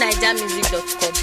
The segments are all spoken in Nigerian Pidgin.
famousnigermusic.com.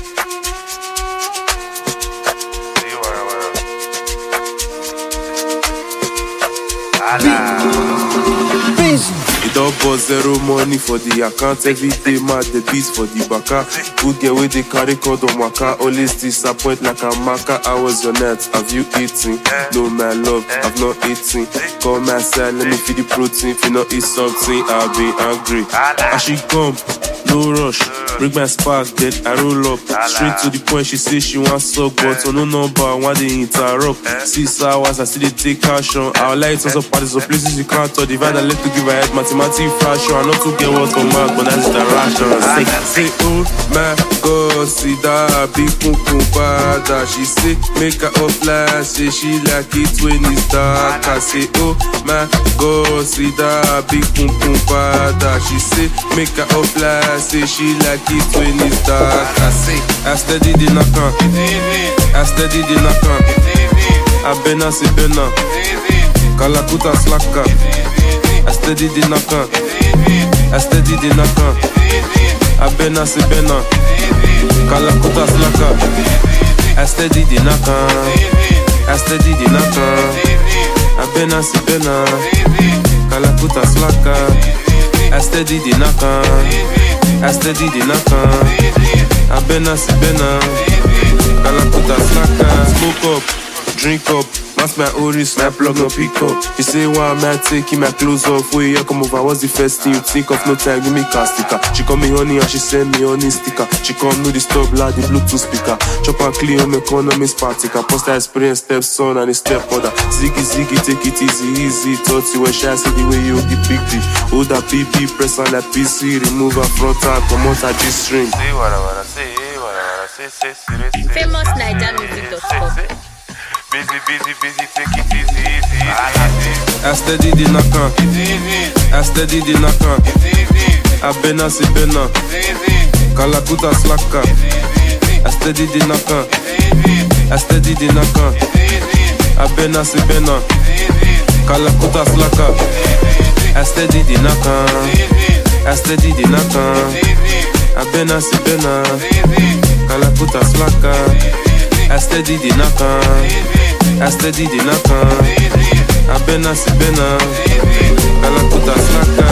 It don't bust zero money for the account. Every day mad the beats for the baka. Good girl with the carry code on waka. Always disappoint like a marker. I was your net. Have you eaten? No my love, I've not eaten. Call my side, let me feed the protein. If you not eat something, I'll be angry. I should come, no rush. Bring my spark, then I roll up. Straight to the point, she say she wants suck, but on no number, why they interrupt? 6 hours, I still take cash on. Our lights also parties, so places you can't touch. Divide and let to give her head, mathematics fashion. I not to get what come out, but that's the ration. Say, oh my God, see that big pum pum bada. She say, make her offline, say she like it when it's dark. I say, oh my God, see that big pum pum bada. She say, make her offline, say she like it when it's dark. I say, I steady the knock-on, I steady the knock-on. I bena si bena, Kalakuta slaka. I steady the knock-on, I steady the knock-on. I bena si bena, Kalakuta slaka. I steady the knock-on, I steady the knock-on. I bena si bena, Kalakuta slaka. I steady the knock-on, I steady the knock-on. I bena si bena, Kalakuta slaka. Smoke up, drink up, mask my oris, my plug no pick up. You say why am I taking my clothes off? Where you come over, what's the first thing you think of? No time, give me car sticker. She call me honey and she send me honey sticker. She come know the stop loud, the Bluetooth speaker. Chop and clean on my economy spartica. Post her experience, stepson and a stepmother. Ziggy, ziggy, take it easy, easy. Thought you were shy, see the way you the big D. Hold that PP, press on that PC. Remove her frontal, come out her G-string. famousnigermusic.com. Busy, take it easy. I steady the knock-on, I steady the knock-on. I bena si bena, Kalakuta slaka. I steady the knock-on, I steady the knock-on. I bena si bena, Kalakuta slaka. I steady the knock-on, I steady the knock-on. I bena si bena, Kalakuta slaka. I steady the knock-on, I steady the knock-on. I bena si bena, Kalakuta slaka.